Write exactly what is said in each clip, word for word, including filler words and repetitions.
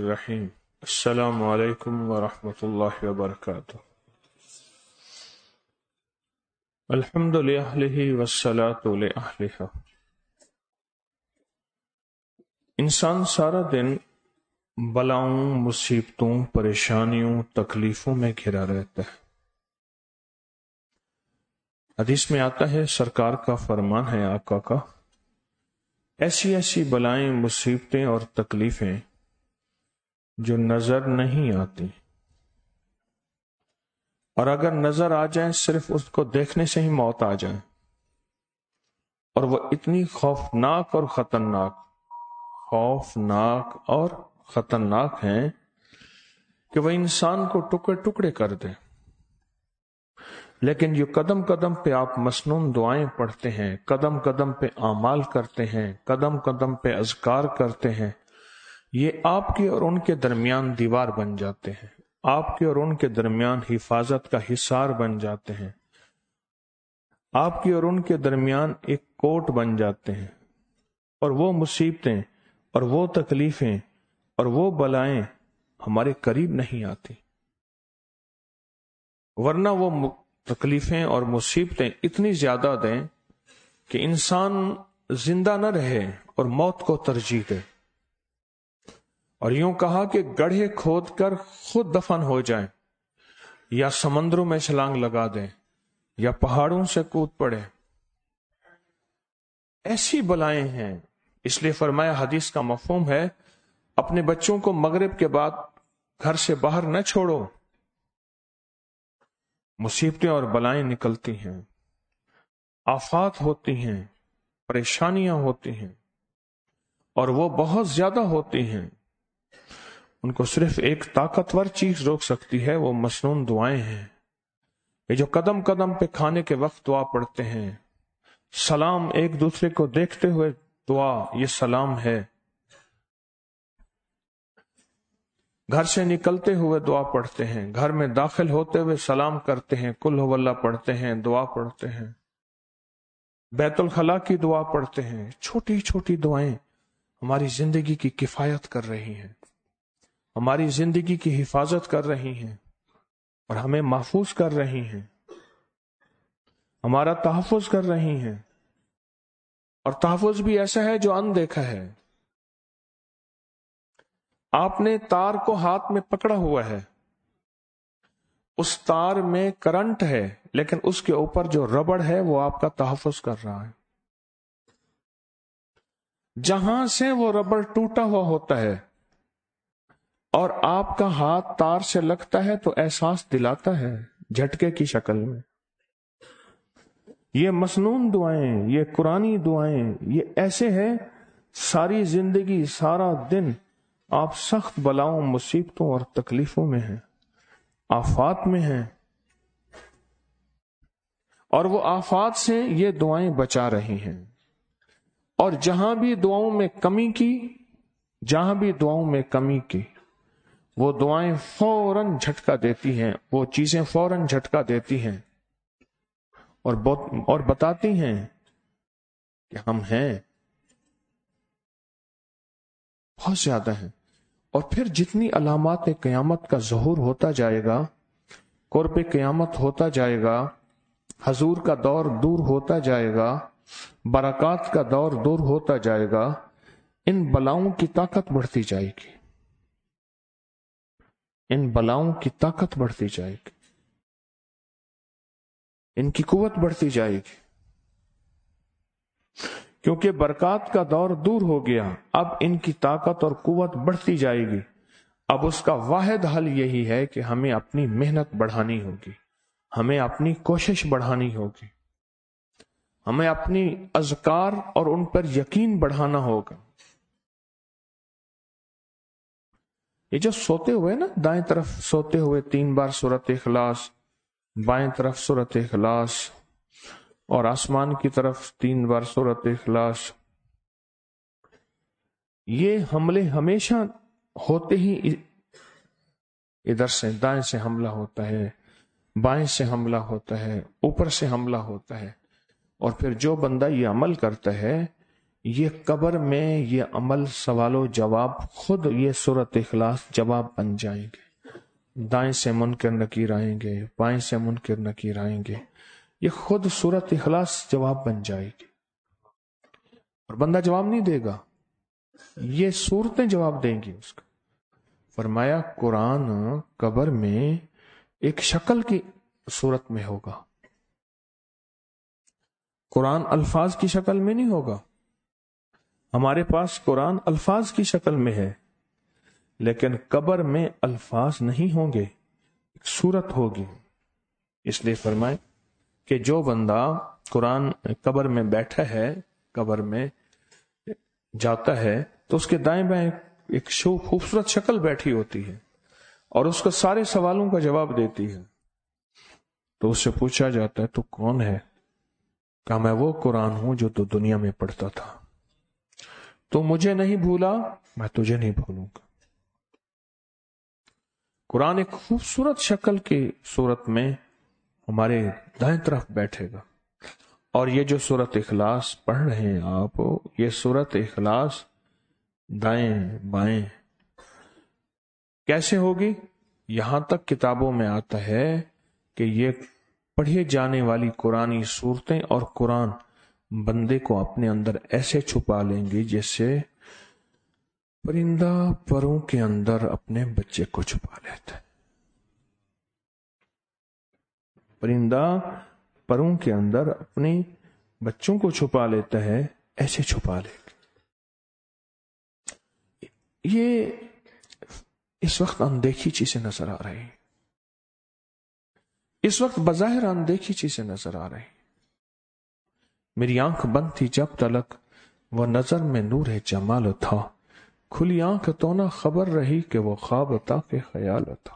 الرحیم السلام علیکم ورحمۃ اللہ وبرکاتہ. الحمد للہ والصلاة لأہلہ. انسان سارا دن بلاؤں، مصیبتوں، پریشانیوں، تکلیفوں میں گھرا رہتا ہے. حدیث میں آتا ہے، سرکار کا فرمان ہے آقا کا، ایسی ایسی بلائیں، مصیبتیں اور تکلیفیں جو نظر نہیں آتی، اور اگر نظر آ جائیں صرف اس کو دیکھنے سے ہی موت آ جائے، اور وہ اتنی خوفناک اور خطرناک خوفناک اور خطرناک ہیں کہ وہ انسان کو ٹکڑے ٹکڑے کر دے. لیکن جو قدم قدم پہ آپ مسنون دعائیں پڑھتے ہیں، قدم قدم پہ اعمال کرتے ہیں، قدم قدم پہ اذکار کرتے ہیں، یہ آپ کے اور ان کے درمیان دیوار بن جاتے ہیں، آپ کے اور ان کے درمیان حفاظت کا حصار بن جاتے ہیں، آپ کے اور ان کے درمیان ایک کوٹ بن جاتے ہیں. اور وہ مصیبتیں اور وہ تکلیفیں اور وہ بلائیں ہمارے قریب نہیں آتی، ورنہ وہ تکلیفیں اور مصیبتیں اتنی زیادہ دیں کہ انسان زندہ نہ رہے اور موت کو ترجیح دے، اور یوں کہا کہ گڑھے کھود کر خود دفن ہو جائیں، یا سمندروں میں چھلانگ لگا دیں، یا پہاڑوں سے کود پڑے. ایسی بلائیں ہیں. اس لیے فرمایا، حدیث کا مفہوم ہے، اپنے بچوں کو مغرب کے بعد گھر سے باہر نہ چھوڑو. مصیبتیں اور بلائیں نکلتی ہیں، آفات ہوتی ہیں، پریشانیاں ہوتی ہیں، اور وہ بہت زیادہ ہوتی ہیں. ان کو صرف ایک طاقتور چیز روک سکتی ہے، وہ مسنون دعائیں ہیں. یہ جو قدم قدم پہ کھانے کے وقت دعا پڑھتے ہیں، سلام ایک دوسرے کو دیکھتے ہوئے دعا، یہ سلام ہے. گھر سے نکلتے ہوئے دعا پڑھتے ہیں، گھر میں داخل ہوتے ہوئے سلام کرتے ہیں، قل ہو اللہ پڑھتے ہیں، دعا پڑھتے ہیں، بیت الخلاء کی دعا پڑھتے ہیں. چھوٹی چھوٹی دعائیں ہماری زندگی کی کفایت کر رہی ہیں، ہماری زندگی کی حفاظت کر رہی ہیں، اور ہمیں محفوظ کر رہی ہیں، ہمارا تحفظ کر رہی ہیں. اور تحفظ بھی ایسا ہے جو اندیکھا ہے. آپ نے تار کو ہاتھ میں پکڑا ہوا ہے، اس تار میں کرنٹ ہے، لیکن اس کے اوپر جو ربڑ ہے وہ آپ کا تحفظ کر رہا ہے. جہاں سے وہ ربڑ ٹوٹا ہوا ہوتا ہے اور آپ کا ہاتھ تار سے لگتا ہے تو احساس دلاتا ہے جھٹکے کی شکل میں. یہ مسنون دعائیں، یہ قرآنی دعائیں، یہ ایسے ہیں ساری زندگی، سارا دن آپ سخت بلاؤں، مصیبتوں اور تکلیفوں میں ہیں، آفات میں ہیں، اور وہ آفات سے یہ دعائیں بچا رہی ہیں. اور جہاں بھی دعاؤں میں کمی کی جہاں بھی دعاؤں میں کمی کی وہ دعائیں فوراً جھٹکا دیتی ہیں، وہ چیزیں فوراً جھٹکا دیتی ہیں، اور اور بتاتی ہیں کہ ہم ہیں، بہت زیادہ ہیں. اور پھر جتنی علامات قیامت کا ظہور ہوتا جائے گا، قرب قیامت ہوتا جائے گا، حضور کا دور دور ہوتا جائے گا، برکات کا دور دور ہوتا جائے گا، ان بلاؤں کی طاقت بڑھتی جائے گی، ان بلاؤں کی طاقت بڑھتی جائے گی، ان کی قوت بڑھتی جائے گی. کیونکہ برکات کا دور دور ہو گیا، اب ان کی طاقت اور قوت بڑھتی جائے گی. اب اس کا واحد حل یہی ہے کہ ہمیں اپنی محنت بڑھانی ہوگی، ہمیں اپنی کوشش بڑھانی ہوگی، ہمیں اپنی اذکار اور ان پر یقین بڑھانا ہوگا. یہ جو سوتے ہوئے نا، دائیں طرف سوتے ہوئے تین بار سورۃ اخلاص، بائیں طرف سورۃ اخلاص، اور آسمان کی طرف تین بار سورۃ اخلاص، یہ حملے ہمیشہ ہوتے ہی ادھر سے دائیں سے حملہ ہوتا ہے، بائیں سے حملہ ہوتا ہے، اوپر سے حملہ ہوتا ہے. اور پھر جو بندہ یہ عمل کرتا ہے، یہ قبر میں یہ عمل سوال و جواب خود یہ سورۃ اخلاص جواب بن جائیں گے. دائیں سے منکر نکیر آئیں گے، بائیں سے منکر نکیر آئیں گے، یہ خود سورۃ اخلاص جواب بن جائے گی. اور بندہ جواب نہیں دے گا، یہ صورتیں جواب دیں گی اس کا. فرمایا قرآن قبر میں ایک شکل کی صورت میں ہوگا، قرآن الفاظ کی شکل میں نہیں ہوگا. ہمارے پاس قرآن الفاظ کی شکل میں ہے، لیکن قبر میں الفاظ نہیں ہوں گے، ایک صورت ہوگی. اس لیے فرمائے کہ جو بندہ قرآن قبر میں بیٹھا ہے، قبر میں جاتا ہے تو اس کے دائیں بائیں ایک شو خوبصورت شکل بیٹھی ہوتی ہے اور اس کو سارے سوالوں کا جواب دیتی ہے. تو اس سے پوچھا جاتا ہے تو کون ہے؟ کہا میں وہ قرآن ہوں جو تو دنیا میں پڑھتا تھا. تو مجھے نہیں بھولا، میں تجھے نہیں بھولوں گا. قرآن ایک خوبصورت شکل کی صورت میں ہمارے دائیں طرف بیٹھے گا. اور یہ جو سورۃ اخلاص پڑھ رہے ہیں آپ، یہ سورۃ اخلاص دائیں بائیں کیسے ہوگی؟ یہاں تک کتابوں میں آتا ہے کہ یہ پڑھے جانے والی قرآنی صورتیں اور قرآن بندے کو اپنے اندر ایسے چھپا لیں گی جیسے پرندہ پروں کے اندر اپنے بچے کو چھپا لیتا ہے. پرندہ پروں کے اندر اپنے بچوں کو چھپا لیتا ہے، ایسے چھپا لے گا. یہ اس وقت اندیکھی چیزیں نظر آ رہی ہیں، اس وقت بظاہر اندیکھی چیزیں نظر آ رہی ہیں. میری آنکھ بند تھی جب تلک وہ نظر میں نور جمال تھا، کھلی آنکھ تو نہ خبر رہی کہ وہ خواب تھا کہ خیال تھا.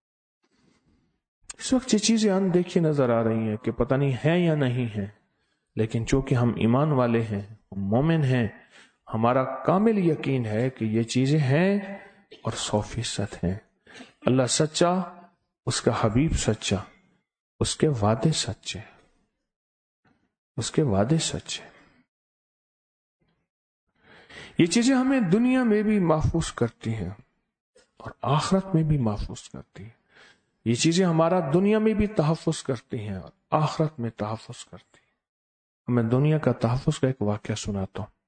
اس وقت یہ چیزیں اندیکھی نظر آ رہی ہیں کہ پتہ نہیں ہے یا نہیں ہے، لیکن چونکہ ہم ایمان والے ہیں، ہم مومن ہیں، ہمارا کامل یقین ہے کہ یہ چیزیں ہیں اور سو فیصد ہیں. اللہ سچا، اس کا حبیب سچا، اس کے وعدے سچے، اس کے وعدے سچے. یہ چیزیں ہمیں دنیا میں بھی محفوظ کرتی ہیں اور آخرت میں بھی محفوظ کرتی ہیں. یہ چیزیں ہمارا دنیا میں بھی تحفظ کرتی ہیں اور آخرت میں تحفظ کرتی ہیں. میں دنیا کا تحفظ کا ایک واقعہ سناتا ہوں.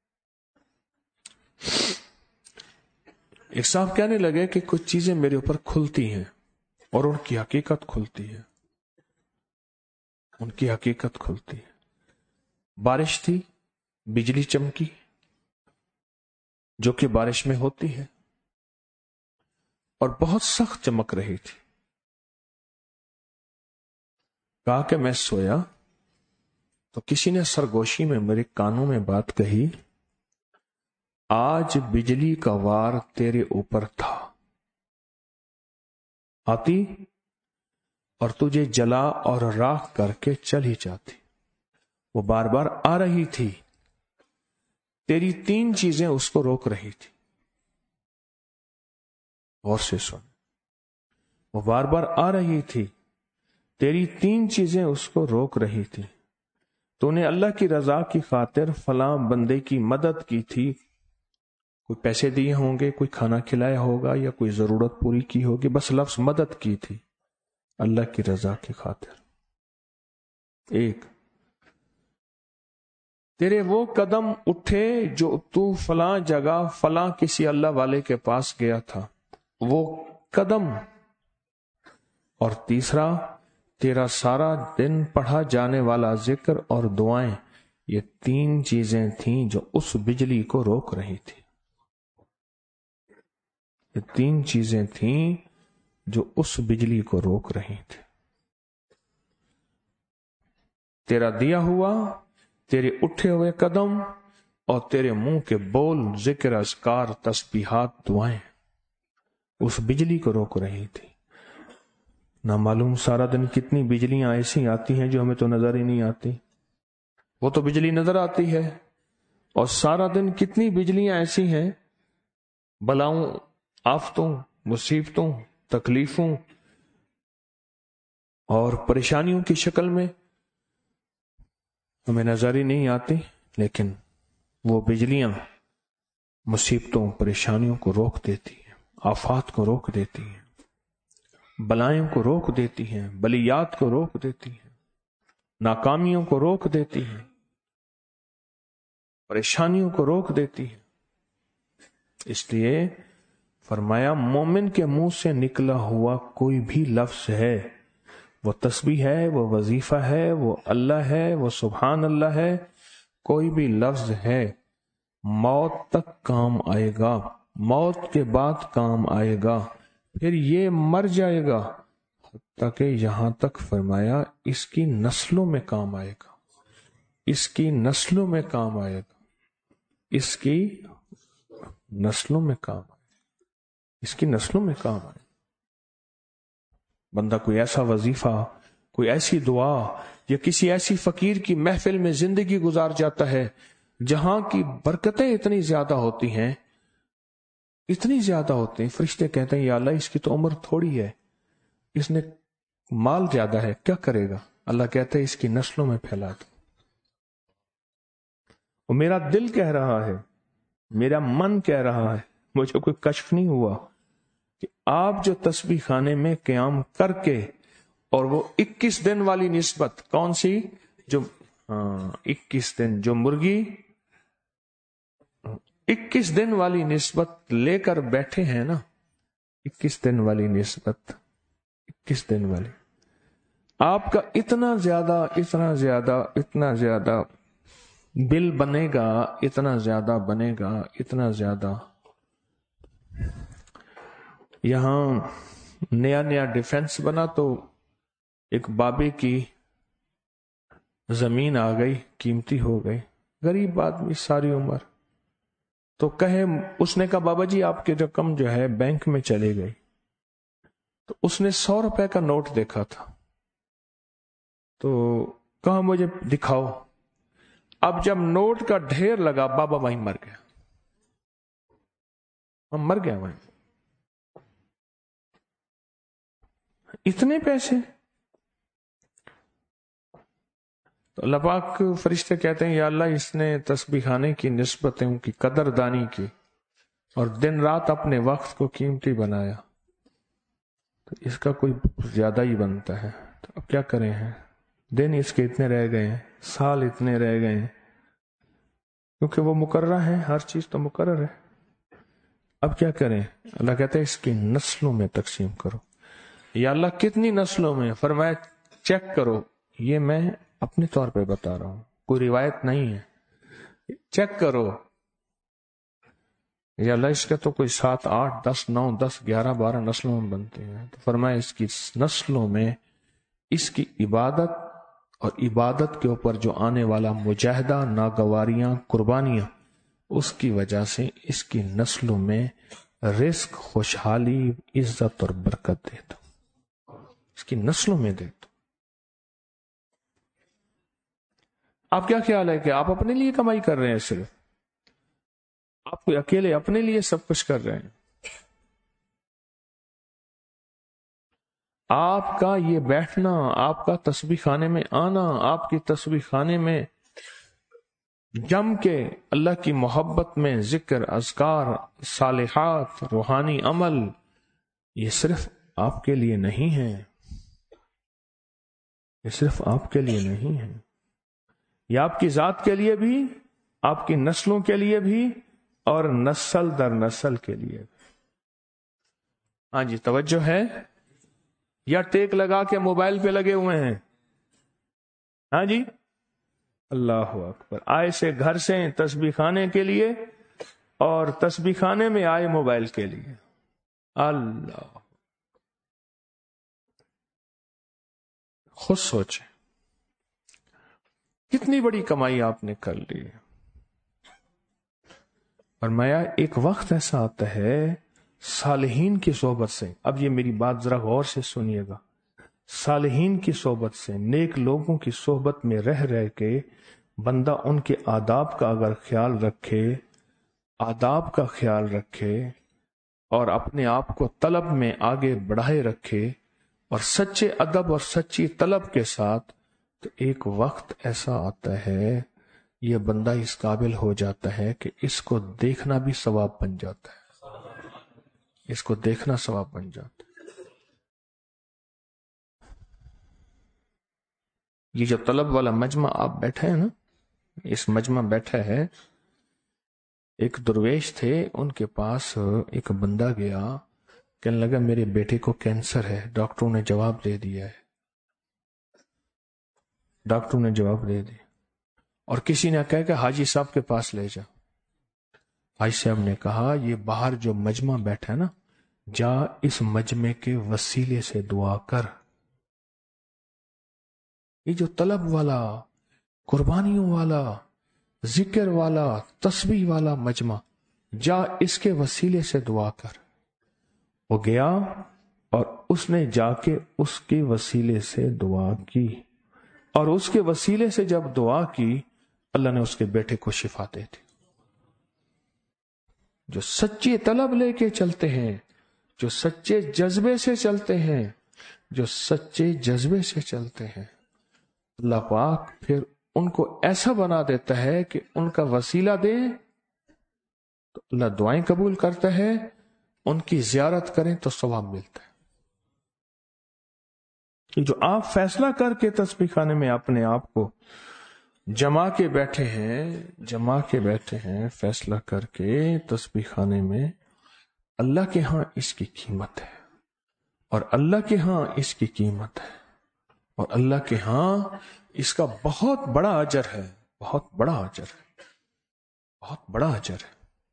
ایک صاحب کہنے لگے کہ کچھ چیزیں میرے اوپر کھلتی ہیں اور ان کی حقیقت کھلتی ہے، ان کی حقیقت کھلتی ہے. بارش تھی، بجلی چمکی جو کہ بارش میں ہوتی ہے اور بہت سخت چمک رہی تھی. کہا کہ میں سویا تو کسی نے سرگوشی میں میرے کانوں میں بات کہی، آج بجلی کا وار تیرے اوپر تھا، آتی اور تجھے جلا اور راکھ کر کے چل ہی جاتی. وہ بار بار آ رہی تھی، تیری تین چیزیں اس کو روک رہی تھی. غور سے سن، وہ بار بار آ رہی تھی، تیری تین چیزیں اس کو روک رہی تھی. تو نے اللہ کی رضا کی خاطر فلاں بندے کی مدد کی تھی، کوئی پیسے دیے ہوں گے، کوئی کھانا کھلایا ہوگا یا کوئی ضرورت پوری کی ہوگی، بس لفظ مدد کی تھی اللہ کی رضا کی خاطر. ایک، تیرے وہ قدم اٹھے جو تو فلاں جگہ فلاں کسی اللہ والے کے پاس گیا تھا، وہ قدم. اور تیسرا، تیرا سارا دن پڑھا جانے والا ذکر اور دعائیں. یہ تین چیزیں تھیں جو اس بجلی کو روک رہی تھی. یہ تین چیزیں تھیں جو اس بجلی کو روک رہی تھی. تیرا دیا ہوا، تیرے اٹھے ہوئے قدم اور تیرے منہ کے بول، ذکر، اذکار، تسبیحات، دعائیں اس بجلی کو روک رہی تھی. نہ معلوم سارا دن کتنی بجلیاں ایسی آتی ہیں جو ہمیں تو نظر ہی نہیں آتی، وہ تو بجلی نظر آتی ہے. اور سارا دن کتنی بجلیاں ایسی ہیں بلاؤں، آفتوں، مصیبتوں، تکلیفوں اور پریشانیوں کی شکل میں ہمیں نظر ہی نہیں آتی، لیکن وہ بجلیاں مصیبتوں پریشانیوں کو روک دیتی ہیں، آفات کو روک دیتی ہیں، بلائیں کو روک دیتی ہیں، بلیات کو روک دیتی ہیں، ناکامیوں کو روک دیتی ہیں، پریشانیوں کو روک دیتی ہیں۔ اس لیے فرمایا مومن کے منہ سے نکلا ہوا کوئی بھی لفظ ہے، وہ تسبیح ہے، وہ وظیفہ ہے، وہ اللہ ہے، وہ سبحان اللہ ہے، کوئی بھی لفظ ہے، موت تک کام آئے گا، موت کے بعد کام آئے گا، پھر یہ مر جائے گا، تاکہ یہاں تک فرمایا اس کی نسلوں میں کام آئے گا، اس کی نسلوں میں کام آئے گا، اس کی نسلوں میں کام آئے گا، اس کی نسلوں میں کام آئے گا۔ بندہ کوئی ایسا وظیفہ، کوئی ایسی دعا یا کسی ایسی فقیر کی محفل میں زندگی گزار جاتا ہے جہاں کی برکتیں اتنی زیادہ ہوتی ہیں، اتنی زیادہ ہوتی ہیں، فرشتے کہتے ہیں یا اللہ اس کی تو عمر تھوڑی ہے، اس نے مال زیادہ ہے، کیا کرے گا؟ اللہ کہتا ہے اس کی نسلوں میں پھیلا دو۔ اور میرا دل کہہ رہا ہے، میرا من کہہ رہا ہے، مجھے کوئی کشف نہیں ہوا کہ آپ جو تسبیح خانے میں قیام کر کے اور وہ اکیس دن والی نسبت، کون سی؟ جو ہاں اکیس دن، جو مرغی اکیس دن والی نسبت لے کر بیٹھے ہیں نا، اکیس دن والی نسبت، اکیس دن والی، آپ کا اتنا زیادہ اتنا زیادہ اتنا زیادہ بل بنے گا، اتنا زیادہ بنے گا، اتنا زیادہ۔ یہاں نیا نیا ڈیفنس بنا تو ایک بابے کی زمین آ گئی، قیمتی ہو گئی، غریب آدمی ساری عمر، تو کہے، اس نے کہا بابا جی آپ کی رقم جو ہے بینک میں چلے گئی، تو اس نے سو روپے کا نوٹ دیکھا تھا، تو کہا مجھے دکھاؤ۔ اب جب نوٹ کا ڈھیر لگا، بابا وہیں مر گیا، ہم مر گیا وہیں، اتنے پیسے۔ تو اللہ پاک فرشتے کہتے ہیں یا اللہ اس نے تسبیح خانے کی نسبتیں کی قدر دانی کی اور دن رات اپنے وقت کو قیمتی بنایا، تو اس کا کوئی زیادہ ہی بنتا ہے۔ تو اب کیا کریں ہیں، دن اس کے اتنے رہ گئے ہیں، سال اتنے رہ گئے ہیں، کیونکہ وہ مقررہ ہے، ہر چیز تو مقرر ہے۔ اب کیا کریں؟ اللہ کہتا ہے اس کی نسلوں میں تقسیم کرو۔ یا اللہ کتنی نسلوں میں؟ فرمایا چیک کرو، یہ میں اپنے طور پہ بتا رہا ہوں، کوئی روایت نہیں ہے، چیک کرو۔ یا اللہ اس کا تو کوئی سات آٹھ دس نو دس گیارہ بارہ نسلوں میں بنتے ہیں، تو فرمایا اس کی نسلوں میں اس کی عبادت اور عبادت کے اوپر جو آنے والا مجاہدہ، ناگواریاں، قربانیاں، اس کی وجہ سے اس کی نسلوں میں رزق، خوشحالی، عزت اور برکت دے دو، اس کی نسلوں میں دے دو۔ آپ کیا خیال ہے کہ آپ اپنے لیے کمائی کر رہے ہیں؟ صرف آپ کوئی اکیلے اپنے لیے سب کچھ کر رہے ہیں؟ آپ کا یہ بیٹھنا، آپ کا تسبیح خانے میں آنا، آپ کی تسبیح خانے میں جم کے اللہ کی محبت میں ذکر، اذکار، صالحات، روحانی عمل، یہ صرف آپ کے لیے نہیں ہے، یہ صرف آپ کے لیے نہیں ہے، یہ آپ کی ذات کے لیے بھی، آپ کی نسلوں کے لیے بھی، اور نسل در نسل کے لیے بھی۔ ہاں جی، توجہ ہے؟ یا ٹیک لگا کے موبائل پہ لگے ہوئے ہیں؟ ہاں جی، اللہ اکبر، آئے سے گھر سے تسبیح خانے کے لیے اور تسبیح خانے میں آئے موبائل کے لیے۔ اللہ، خود سوچیں کتنی بڑی کمائی آپ نے کر لی۔ فرمایا ایک وقت ایسا آتا ہے صالحین کی صحبت سے، اب یہ میری بات ذرا غور سے سنیے گا، صالحین کی صحبت سے، نیک لوگوں کی صحبت میں رہ رہ کے بندہ ان کے آداب کا اگر خیال رکھے، آداب کا خیال رکھے اور اپنے آپ کو طلب میں آگے بڑھائے رکھے اور سچے ادب اور سچی طلب کے ساتھ، تو ایک وقت ایسا آتا ہے یہ بندہ اس قابل ہو جاتا ہے کہ اس کو دیکھنا بھی ثواب بن جاتا ہے، اس کو دیکھنا ثواب بن جاتا ہے۔ یہ جو طلب والا مجمع آپ بیٹھے ہیں نا، اس مجمع بیٹھا ہے، ایک درویش تھے، ان کے پاس ایک بندہ گیا، کہنے لگا میرے بیٹے کو کینسر ہے، ڈاکٹروں نے جواب دے دیا ہے، ڈاکٹروں نے جواب دے دیا، اور کسی نے کہا کہ حاجی صاحب کے پاس لے جا۔ حاجی صاحب نے کہا یہ باہر جو مجمع بیٹھا ہے نا، جا اس مجمع کے وسیلے سے دعا کر۔ یہ جو طلب والا، قربانیوں والا، ذکر والا، تسبیح والا مجمع، جا اس کے وسیلے سے دعا کر۔ وہ گیا اور اس نے جا کے اس کے وسیلے سے دعا کی، اور اس کے وسیلے سے جب دعا کی، اللہ نے اس کے بیٹے کو شفا دے دی۔ جو سچی طلب لے کے چلتے ہیں، جو سچے جذبے سے چلتے ہیں، جو سچے جذبے سے چلتے ہیں، اللہ پاک پھر ان کو ایسا بنا دیتا ہے کہ ان کا وسیلہ دے تو اللہ دعائیں قبول کرتا ہے، ان کی زیارت کریں تو ثواب ملتا ہے۔ کہ جو آپ فیصلہ کر کے تسبیح خانے میں اپنے آپ کو جما کے بیٹھے ہیں، جما کے بیٹھے ہیں فیصلہ کر کے تسبیح خانے میں، اللہ کے ہاں اس کی قیمت ہے، اور اللہ کے ہاں اس کی قیمت ہے، اور اللہ کے ہاں اس کا بہت بڑا اجر ہے، بہت بڑا اجر ہے، بہت بڑا اجر ہے۔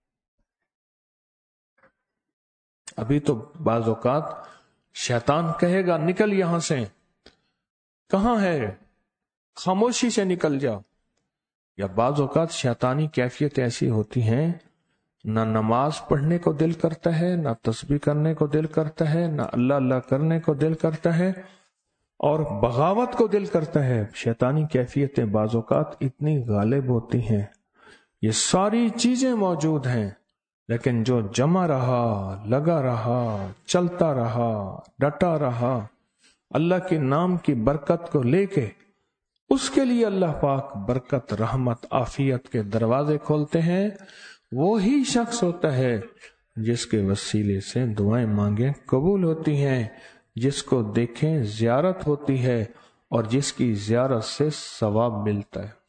ابھی تو بعض اوقات شیطان کہے گا نکل یہاں سے، کہاں ہے، خاموشی سے نکل جا۔ یا بعض اوقات شیطانی کیفیت ایسی ہوتی ہیں، نہ نماز پڑھنے کو دل کرتا ہے، نہ تسبیح کرنے کو دل کرتا ہے، نہ اللہ اللہ کرنے کو دل کرتا ہے، اور بغاوت کو دل کرتا ہے۔ شیطانی کیفیتیں بعض اوقات اتنی غالب ہوتی ہیں، یہ ساری چیزیں موجود ہیں، لیکن جو جمع رہا، لگا رہا، چلتا رہا، ڈٹا رہا، اللہ کے نام کی برکت کو لے کے، اس کے لیے اللہ پاک برکت، رحمت، عافیت کے دروازے کھولتے ہیں۔ وہی شخص ہوتا ہے جس کے وسیلے سے دعائیں مانگیں قبول ہوتی ہیں، جس کو دیکھیں زیارت ہوتی ہے، اور جس کی زیارت سے ثواب ملتا ہے۔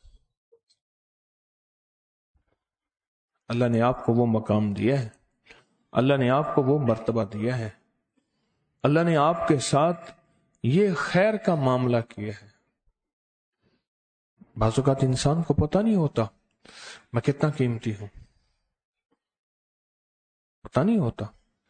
اللہ نے آپ کو وہ مقام دیا ہے، اللہ نے آپ کو وہ مرتبہ دیا ہے، اللہ نے آپ کے ساتھ یہ خیر کا معاملہ کیا ہے۔ بعض اوقات انسان کو پتہ نہیں ہوتا میں کتنا قیمتی ہوں، پتہ نہیں ہوتا۔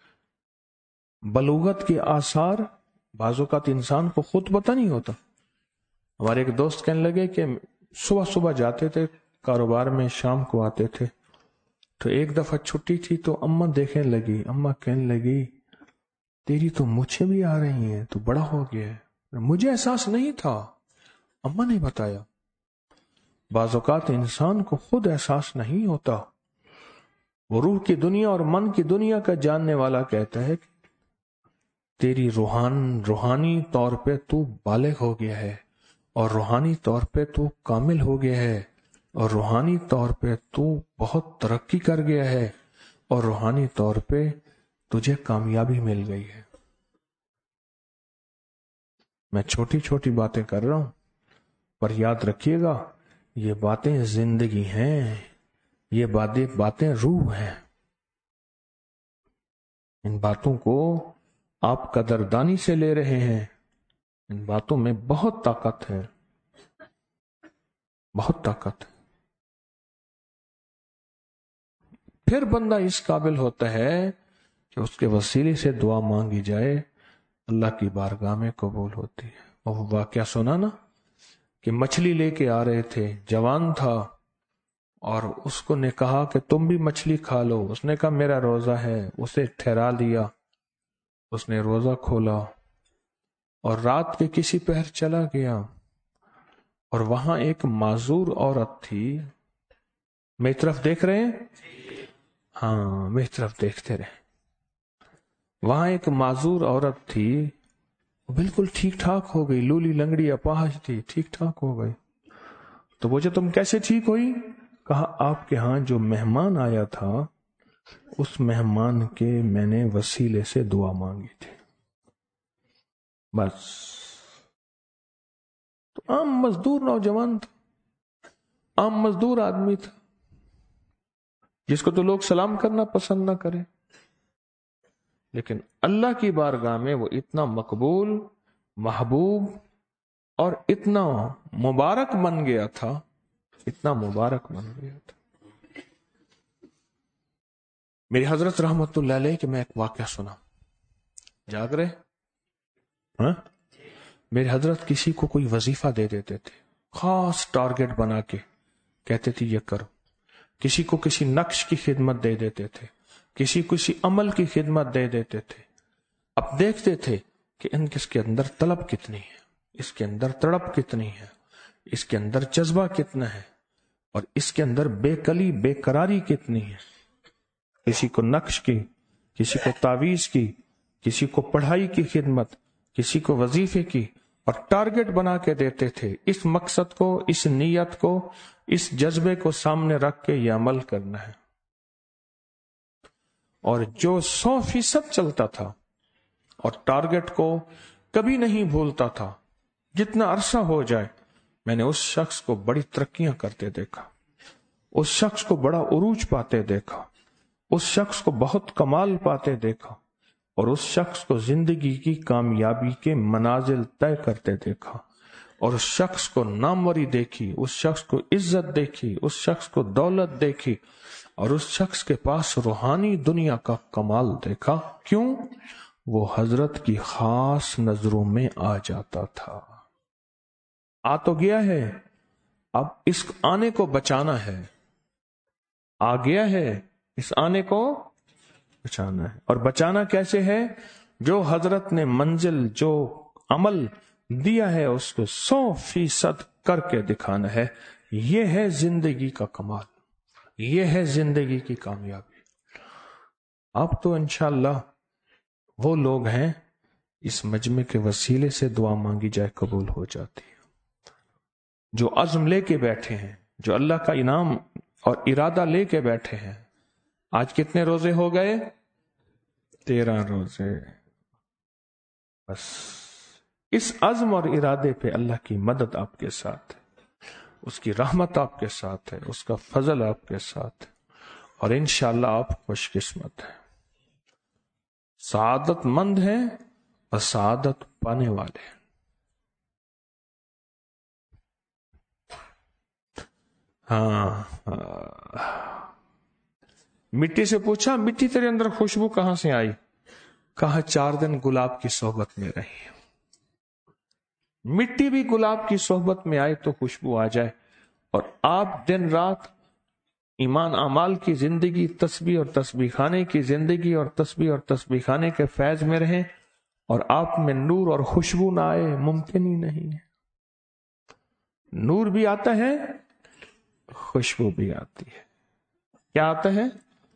بلوغت کے آثار بعض اوقات انسان کو خود پتہ نہیں ہوتا۔ ہمارے ایک دوست کہنے لگے کہ صبح صبح جاتے تھے کاروبار میں، شام کو آتے تھے، تو ایک دفعہ چھٹی تھی تو اماں دیکھنے لگی، اماں کہنے لگی تیری تو مجھے بھی آ رہی ہیں، تو بڑا ہو گیا ہے۔ مجھے احساس نہیں تھا، اماں نے بتایا۔ بعض اوقات انسان کو خود احساس نہیں ہوتا۔ وہ روح کی دنیا اور من کی دنیا کا جاننے والا کہتا ہے کہ تیری روحان روحانی طور پہ تو بالغ ہو گیا ہے، اور روحانی طور پہ تو کامل ہو گیا ہے، اور روحانی طور پہ تو بہت ترقی کر گیا ہے، اور روحانی طور پہ تجھے کامیابی مل گئی ہے۔ میں چھوٹی چھوٹی باتیں کر رہا ہوں، پر یاد رکھیے گا یہ باتیں زندگی ہیں، یہ باتیں باتیں روح ہیں۔ ان باتوں کو آپ قدردانی سے لے رہے ہیں، ان باتوں میں بہت طاقت ہے، بہت طاقت ہے۔ پھر بندہ اس قابل ہوتا ہے کہ اس کے وسیلے سے دعا مانگی جائے، اللہ کی بارگاہ میں قبول ہوتی ہے۔ اور وہ واقعہ سنا نا کہ مچھلی لے کے آ رہے تھے، جوان تھا، اور اس کو نے کہا کہ تم بھی مچھلی کھا لو، اس نے کہا میرا روزہ ہے، اسے ٹھہرا دیا، اس نے روزہ کھولا، اور رات کے کسی پہر چلا گیا، اور وہاں ایک معذور عورت تھی۔ میری طرف دیکھ رہے ہیں؟ ہاں، میری طرف دیکھتے رہے۔ وہاں ایک معذور عورت تھی، بالکل ٹھیک ٹھاک ہو گئی، لولی لنگڑی اپاہج تھی، ٹھیک ٹھاک ہو گئی۔ تو وہ جو تم کیسے ٹھیک ہوئی؟ کہا آپ کے ہاں جو مہمان آیا تھا اس مہمان کے میں نے وسیلے سے دعا مانگی تھی، بس۔ تو عام مزدور نوجوان تھا، عام مزدور آدمی تھا، جس کو تو لوگ سلام کرنا پسند نہ کریں، لیکن اللہ کی بارگاہ میں وہ اتنا مقبول، محبوب اور اتنا مبارک بن گیا تھا، اتنا مبارک بن گیا تھا۔ میری حضرت رحمت اللہ علیہ کہ میں ایک واقعہ سنا، جاگ رہے ہاں؟ میری حضرت کسی کو کوئی وظیفہ دے دیتے تھے، خاص ٹارگٹ بنا کے کہتے تھے یہ کرو، کسی کو کسی نقش کی خدمت دے دیتے تھے، کسی کسی عمل کی خدمت دے دیتے تھے۔ اب دیکھتے تھے کہ ان کس کے اندر طلب کتنی ہے، اس کے اندر تڑپ کتنی ہے، اس کے اندر جذبہ کتنا ہے، اور اس کے اندر بے کلی بے قراری کتنی ہے۔ کسی کو نقش کی، کسی کو تعویذ کی، کسی کو پڑھائی کی خدمت، کسی کو وظیفے کی، اور ٹارگٹ بنا کے دیتے تھے، اس مقصد کو، اس نیت کو، اس جذبے کو سامنے رکھ کے یہ عمل کرنا ہے۔ اور جو سو فیصد چلتا تھا اور ٹارگٹ کو کبھی نہیں بھولتا تھا، جتنا عرصہ ہو جائے، میں نے اس شخص کو بڑی ترقیاں کرتے دیکھا، اس شخص کو بڑا عروج پاتے دیکھا، اس شخص کو بہت کمال پاتے دیکھا، اور اس شخص کو زندگی کی کامیابی کے منازل طے کرتے دیکھا، اور اس شخص کو ناموری دیکھی، اس شخص کو عزت دیکھی، اس شخص کو دولت دیکھی، اور اس شخص کے پاس روحانی دنیا کا کمال دیکھا۔ کیوں؟ وہ حضرت کی خاص نظروں میں آ جاتا تھا۔ آ تو گیا ہے، اب اس آنے کو بچانا ہے، آ گیا ہے، اس آنے کو بچانا ہے۔ اور بچانا کیسے ہے؟ جو حضرت نے منزل، جو عمل دیا ہے اس کو سو فیصد کر کے دکھانا ہے۔ یہ ہے زندگی کا کمال، یہ ہے زندگی کی کامیابی۔ اب تو انشاءاللہ وہ لوگ ہیں اس مجمع کے وسیلے سے دعا مانگی جائے قبول ہو جاتی ہے، جو عزم لے کے بیٹھے ہیں، جو اللہ کا انعام اور ارادہ لے کے بیٹھے ہیں۔ آج کتنے روزے ہو گئے؟ تیرہ روزے۔ بس اس عزم اور ارادے پہ اللہ کی مدد آپ کے ساتھ ہے، اس کی رحمت آپ کے ساتھ ہے، اس کا فضل آپ کے ساتھ ہے، اور انشاءاللہ آپ خوش قسمت ہیں، سعادت مند ہیں اور سعادت پانے والے ہیں۔ ہاں مٹی سے پوچھا، مٹی تیرے اندر خوشبو کہاں سے آئی؟ کہا چار دن گلاب کی صحبت میں رہی۔ مٹی بھی گلاب کی صحبت میں آئے تو خوشبو آ جائے، اور آپ دن رات ایمان اعمال کی زندگی، تسبیح اور تسبیح خانے کی زندگی اور تسبیح اور تسبیح خانے کے فیض میں رہیں، اور آپ میں نور اور خوشبو نہ آئے، ممکن ہی نہیں ہے۔ نور بھی آتا ہے، خوشبو بھی آتی ہے۔ کیا آتا ہے؟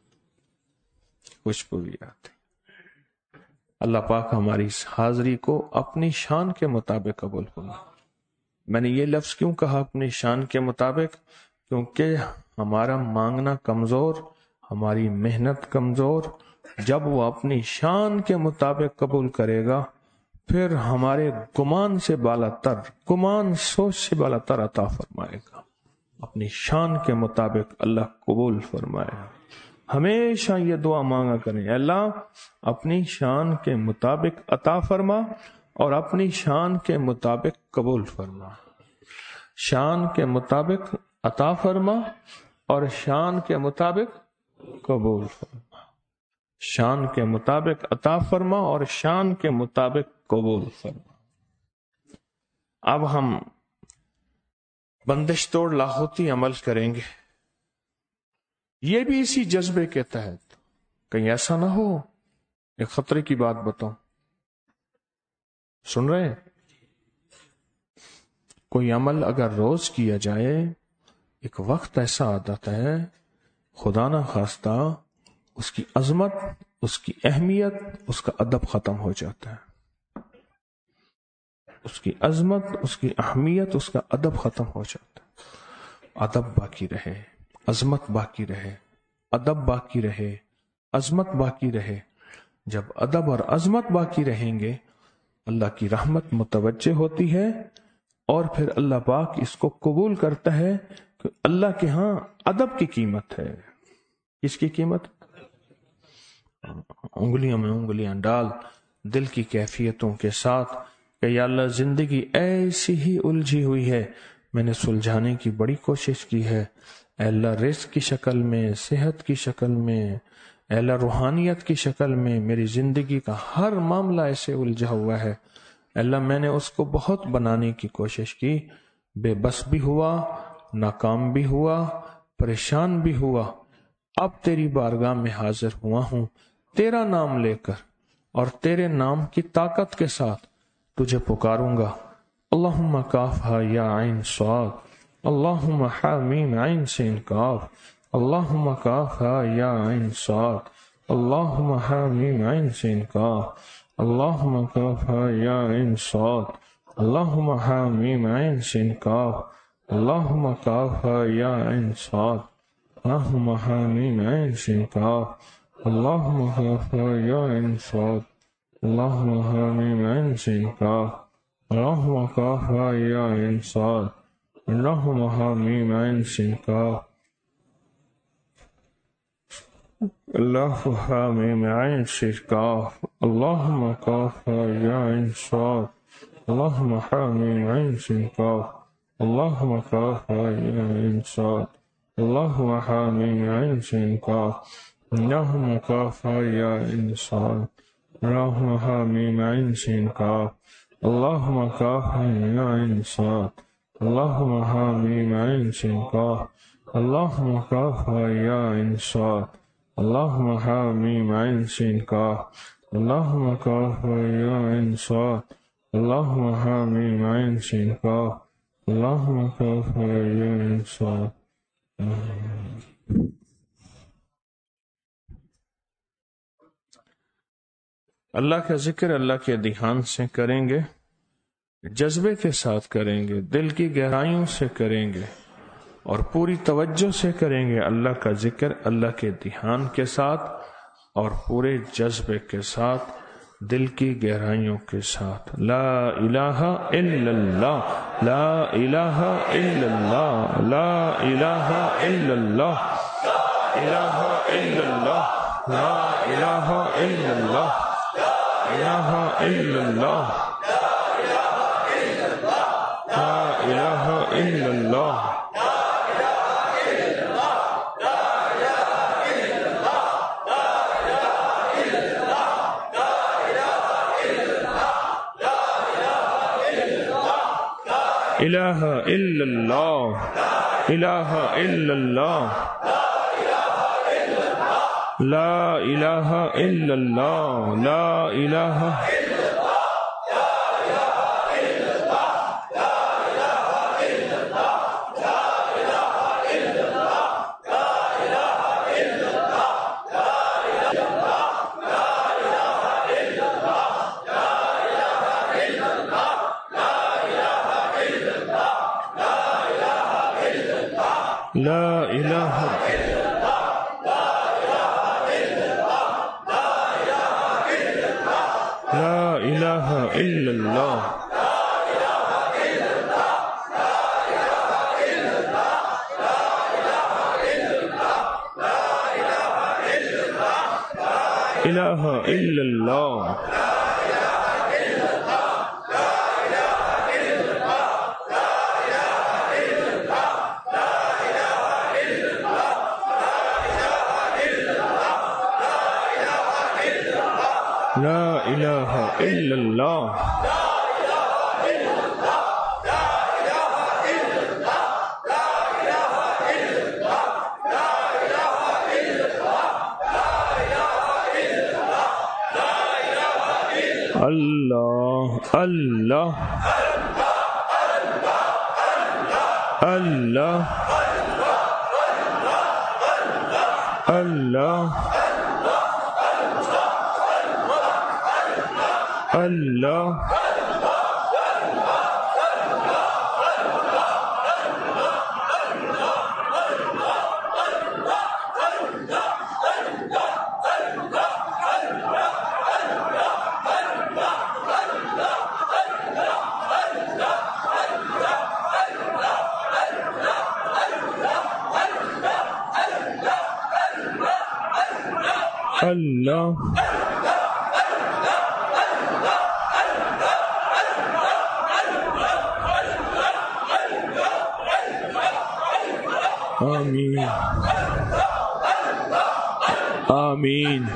خوشبو بھی آتی ہے۔ اللہ پاک ہماری اس حاضری کو اپنی شان کے مطابق قبول فرمائے۔ میں نے یہ لفظ کیوں کہا اپنی شان کے مطابق؟ کیونکہ ہمارا مانگنا کمزور، ہماری محنت کمزور، جب وہ اپنی شان کے مطابق قبول کرے گا، پھر ہمارے گمان سے بالا تر، گمان سوچ سے بالا تر عطا فرمائے گا۔ اپنی شان کے مطابق اللہ قبول فرمائے گا۔ ہمیشہ یہ دعا مانگا کریں، اللہ اپنی شان کے مطابق عطا فرما اور اپنی شان کے مطابق قبول فرما۔ شان کے مطابق عطا فرما اور شان کے مطابق قبول فرما۔ شان کے مطابق عطا فرما اور شان کے مطابق قبول فرما۔ اب ہم بندش توڑ لاہوتی عمل کریں گے، یہ بھی اسی جذبے کے تحت۔ کہیں ایسا نہ ہو، ایک خطرے کی بات بتاؤں، سن رہے ہیں؟ کوئی عمل اگر روز کیا جائے، ایک وقت ایسا آتا ہے خدا نہ خواستہ اس کی عظمت، اس کی اہمیت، اس کا ادب ختم ہو جاتا ہے۔ اس کی عظمت، اس کی اہمیت، اس کا ادب ختم ہو جاتا ہے۔ ادب باقی رہے، عظمت باقی رہے، ادب باقی رہے، عظمت باقی رہے۔ جب ادب اور عظمت باقی رہیں گے اللہ کی رحمت متوجہ ہوتی ہے، اور پھر اللہ پاک اس کو قبول کرتا ہے کہ اللہ کے ہاں ادب کی قیمت ہے۔ کس کی قیمت؟ انگلیوں میں انگلیاں ڈال دل کی کیفیتوں کے ساتھ کہ یا اللہ زندگی ایسی ہی الجھی ہوئی ہے، میں نے سلجھانے کی بڑی کوشش کی ہے، اے اللہ رزق کی شکل میں، صحت کی شکل میں، اے اللہ روحانیت کی شکل میں، میری زندگی کا ہر معاملہ ایسے الجھا ہوا ہے، اے اللہ میں نے اس کو بہت بنانے کی کوشش کی، بے بس بھی ہوا، ناکام بھی ہوا، پریشان بھی ہوا، اب تیری بارگاہ میں حاضر ہوا ہوں تیرا نام لے کر اور تیرے نام کی طاقت کے ساتھ تجھے پکاروں گا۔ اللہم کافہا یا عین صاد، اللہم حامیم عین سین کاف، اللہم کافہا یا عین صاد، اللہم حامیم عین سین کاف، اللہم کافہا یا عین صاد، اللہم حامیم عین سین کاف، اللہم کافہا یا عین صاد، اللہم حامیم عین سین کاف، اللہم کافہا یا عین صاد، اللہم حامیم عین سین کاف، اللہم کافہا یا عین صاد، اللہم حامیم عین سین کاف، اللہم حامیم عین سین کاف، اللہم کافہا یا عین صاد، اللہم حامیم عین سین کاف، اللہم کافہا یا عین صاد، اللہم حامیم عین سین کاف، اللہم کافہا یا عین صاد، اللہم حامیم عین سین کاف، اللہم کافہا یا عین صاد، اللہم حامیم عین سین کاف، اللہم کافہا یا عین صاد، اللہم حامیم عین سین کاف، اللہم کافہا یا عین صاد، اللہم حامیم عین سین کاف، اللہم کافہا یا عین صاد۔ اللہ کا ذکر اللہ کے دھیان سے کریں گے، جذبے کے ساتھ کریں گے، دل کی گہرائیوں سے کریں گے اور پوری توجہ سے کریں گے اللہ کا ذکر اللہ کے دھیان کے ساتھ اور پورے جذبے کے ساتھ، دل کی گہرائیوں کے ساتھ۔ لا الہ الا اللہ، لا الہ الا اللہ، لا الہ الا اللہ، الہ الا اللہ، لا الہ الا اللہ، الہ الا اللہ، لا الہ الا اللہ، الہ الا اللہ، الہ الا اللہ، لا الہ الا اللہ، لا الہ لا الہ لا الہ الا اللہ، الہ الا اللہ، لا الہ الا اللہ، اللہ اللہ اللہ اللہ اللہ اللہ آمین آمین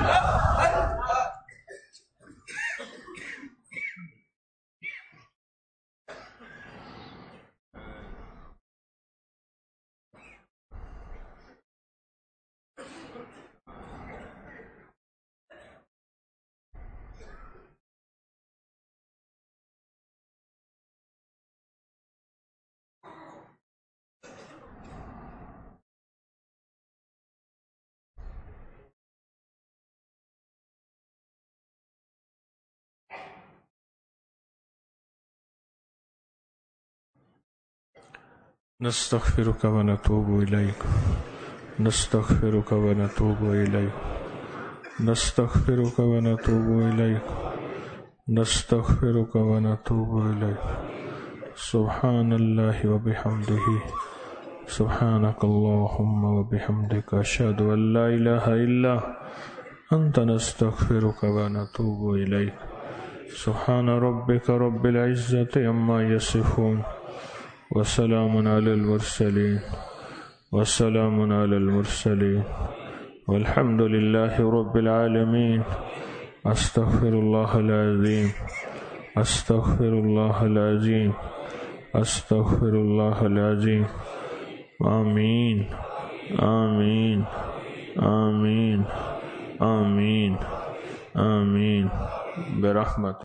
نستغفرك ونتوب إليك نستغفرك ونتوب إليك نستغفرك ونتوب إليك نستغفرك ونتوب إليك سبحان الله وبحمده سبحانك اللهم وبحمدك أشهد أن لا إله إلا أنت نستغفرك ونتوب إليك سبحان ربك رب العزة عما يصفون وسلام على المرسلين وسلام على المرسلين والحمد لله رب العالمين استغفر الله العظيم استغفر الله العظيم استغفر الله العظيم آمين آمين آمين آمين آمين برحمت